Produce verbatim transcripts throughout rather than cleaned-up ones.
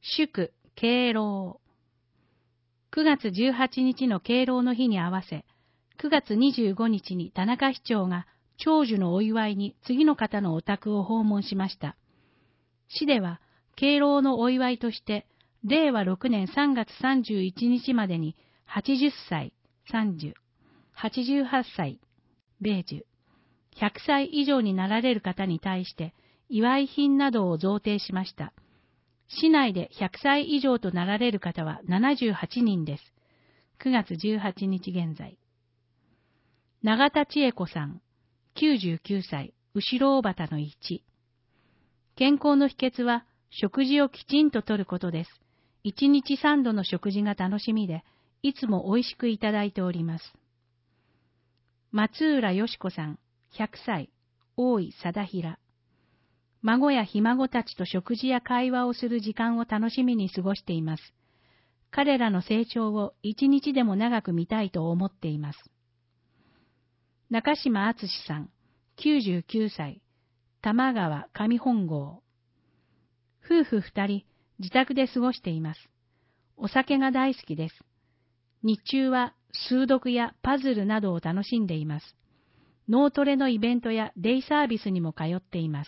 祝敬老。くがつじゅうはちにちの敬老の日に合わせ、くがつにじゅうごにちに田中市長が長寿のお祝いに次の方のお宅を訪問しました。市では敬老のお祝いとして、れいわろくねんさんがつさんじゅういちにちまでにはちじゅっさい、さんじゅう、はちじゅうはっさい、米寿、ひゃくさい以上になられる方に対して祝い品などを贈呈しました。市内でひゃくさい以上となられる方はななじゅうはちにんです。くがつじゅうはちにち現在。永田千恵子さん、きゅうじゅうきゅうさい、後ろ大端のいち。健康の秘訣は食事をきちんととることです。いちにちさんどの食事が楽しみで、いつもおいしくいただいております。松浦よし子さん、ひゃくさい、大井貞平。孫やひ孫たちと食事や会話をする時間を楽しみに過ごしています。彼らの成長を一日でも長く見たいと思っています。中島敦さん、きゅうじゅうきゅうさい、玉川上本郷。夫婦二人、自宅で過ごしています。お酒が大好きです。日中は数読やパズルなどを楽しんでいます。脳トレのイベントやデイサービスにも通っています。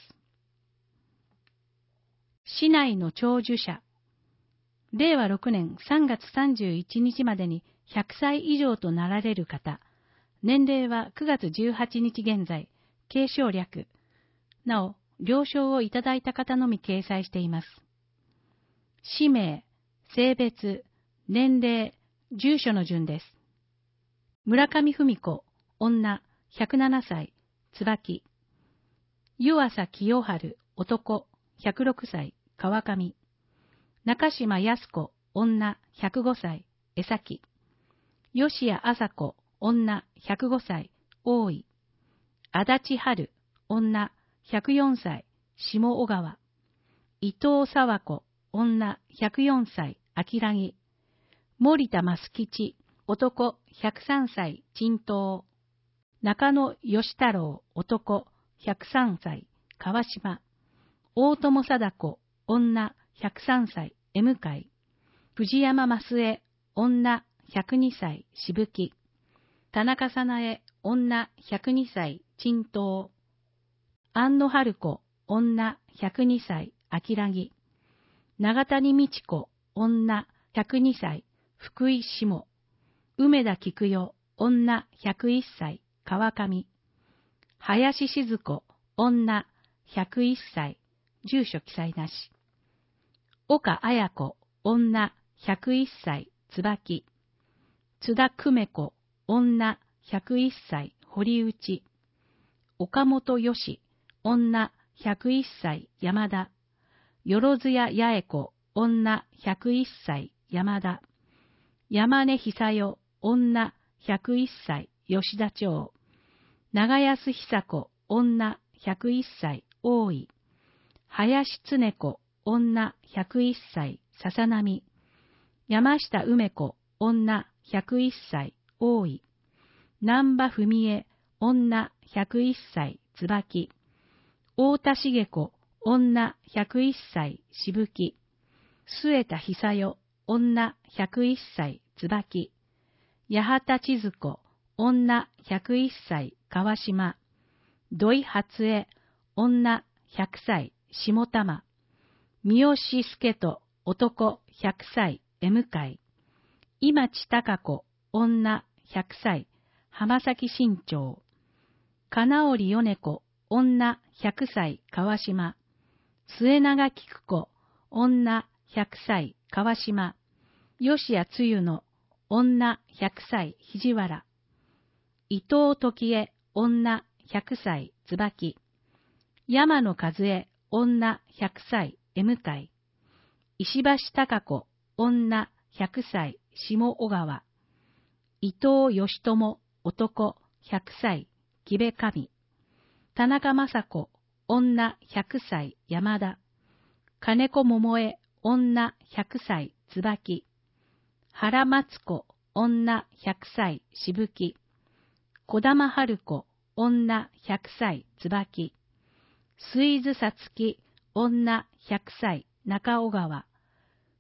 市内の長寿者。れいわろくねんさんがつさんじゅういちにちまでにひゃくさい以上となられる方。年齢はくがつじゅうはちにち現在、継承略。なお、了承をいただいた方のみ掲載しています。氏名、性別、年齢、住所の順です。村上文子、女、ひゃくななさい、椿。湯浅清春、男、ひゃくろくさい、川上。中島康子、女、ひゃくごさい、江崎。吉谷麻子、女、ひゃくごさい、大井。足立春、女、ひゃくよんさい、下小川。伊藤佐和子、女、ひゃくよんさい、秋良木。森田増吉、男、ひゃくさんさい、陳東。中野義太郎、男、ひゃくさんさい、川島。大友貞子、女、ひゃくさんさい、江向。藤山増江、女、ひゃくにさい、渋木。田中早苗、女、ひゃくにさい、陳東。安野春子、女、ひゃくにさい、秋良木。長谷美智子、女、ひゃくにさい、福井下。梅田菊代、女、ひゃくいっさい、川上。林静子、女、ひゃくいっさい、住所記載なし。岡綾子、女、ひゃくいっさい、椿。津田久美子、女、ひゃくいっさい、堀内。岡本よし、女、ひゃくいっさい、山田。よろずや八重子、女、ひゃくいっさい、山田。山根久代、女、ひゃくいっさい、吉田町。長安久子、女、ひゃくいっさい、大井。林恒子、女、ひゃくいっさい、笹波。山下梅子、女、ひゃくいっさい、大井。南波文江、女、ひゃくいっさい、椿。太田茂子、女、ひゃくいっさい、渋木。末田久代、女、ひゃくいっさい、椿。八幡千鶴子、女、ひゃくいっさい、川島。土井初江、女、ひゃくさい、下玉。三好助人、男、ひゃくさい、江向。今地高子、女、ひゃくさい、浜崎新町。金織米子、女、ひゃくさい、川島。末永菊子、女、ひゃくさい、川島。吉谷つゆの、女、ひゃくさい、肘原。伊藤時江、女、ひゃくさい、椿。山野和恵、女、ひゃくさい、江向。石橋貴子、女、ひゃくさい、下小川。伊藤義友、男、ひゃくさい、木部上。田中雅子、女、ひゃくさい、山田。金子桃江、女、ひゃくさい、椿。原松子、女、ひゃくさい、渋木。小玉春子、女、ひゃくさい、椿。水津さつき、女、ひゃくさい、中小川。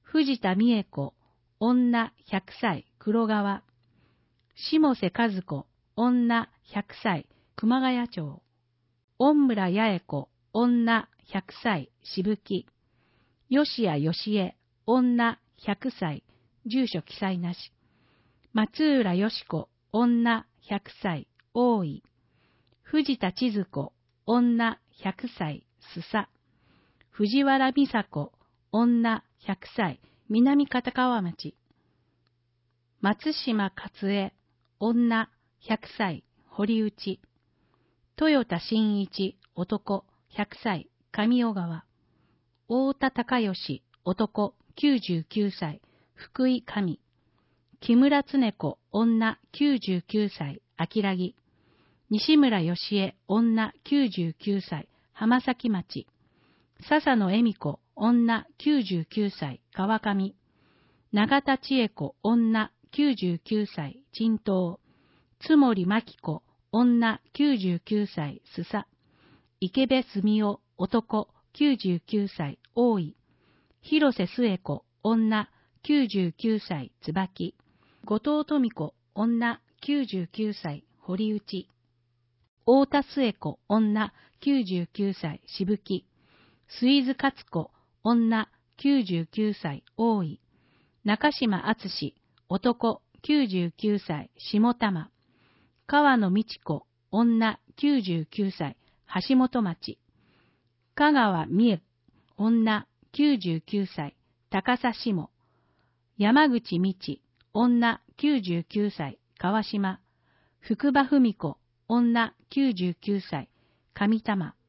藤田美恵子、女ひゃくさい、黒川。下瀬和子、女ひゃくさい、熊谷町。御村八重子、女ひゃくさい、渋木。吉谷義恵、女ひゃくさい、住所記載なし。松浦よし子、女ひゃくさい、大井。藤田千鶴子、女ひゃくさい、須佐。藤原美佐子、女ひゃくさい、南片川町。松島勝恵、女ひゃくさい、堀内。豊田真一、男ひゃくさい、上小川。太田隆義、男きゅうじゅうきゅうさい、福井上。木村恒子、女きゅうじゅうきゅうさい、秋良木。西村義恵、女きゅうじゅうきゅうさい、浜崎町。笹野恵美子、女きゅうじゅうきゅうさい、川上。永田千恵子、女きゅうじゅうきゅうさい、陳東。津森真紀子、女きゅうじゅうきゅうさい、須佐。池部澄夫、男きゅうじゅうきゅうさい、大井。広瀬末子、女きゅうじゅうきゅうさい、椿。後藤富子、女きゅうじゅうきゅうさい、堀内。太田末子、女きゅうじゅうきゅうさい、渋木。水津勝子、女きゅうじゅうきゅうさい、大井。中島敦、男きゅうじゅうきゅうさい、下多摩。川野美智子、女きゅうじゅうきゅうさい、橋本町。香川美恵、女きゅうじゅうきゅうさい、高佐下。山口美智、女きゅうじゅうきゅうさい、川島。福場文子、女きゅうじゅうきゅうさい、上多摩。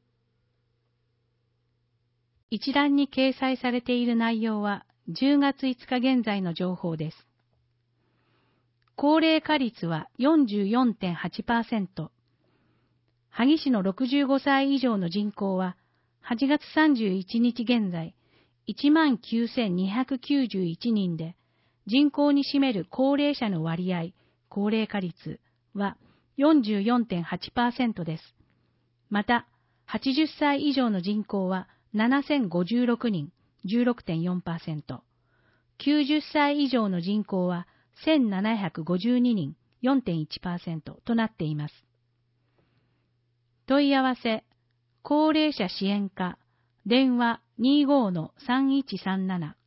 一覧に掲載されている内容はじゅうがついつか現在の情報です。高齢化率は よんじゅうよんてんはちパーセント。萩市のろくじゅうごさい以上の人口ははちがつさんじゅういちにち現在 いちまんきゅうせんにひゃくきゅうじゅういちにんで、人口に占める高齢者の割合、高齢化率は よんじゅうよんてんはちパーセント です。また、はちじゅっさい以上の人口はななせんごじゅうろくにん、じゅうろくてんよんパーセント。きゅうじゅっさい以上の人口はせんななひゃくごじゅうににん、よんてんいちパーセント となっています。問い合わせ、高齢者支援課、電話 にじゅうごのさんいちさんなな。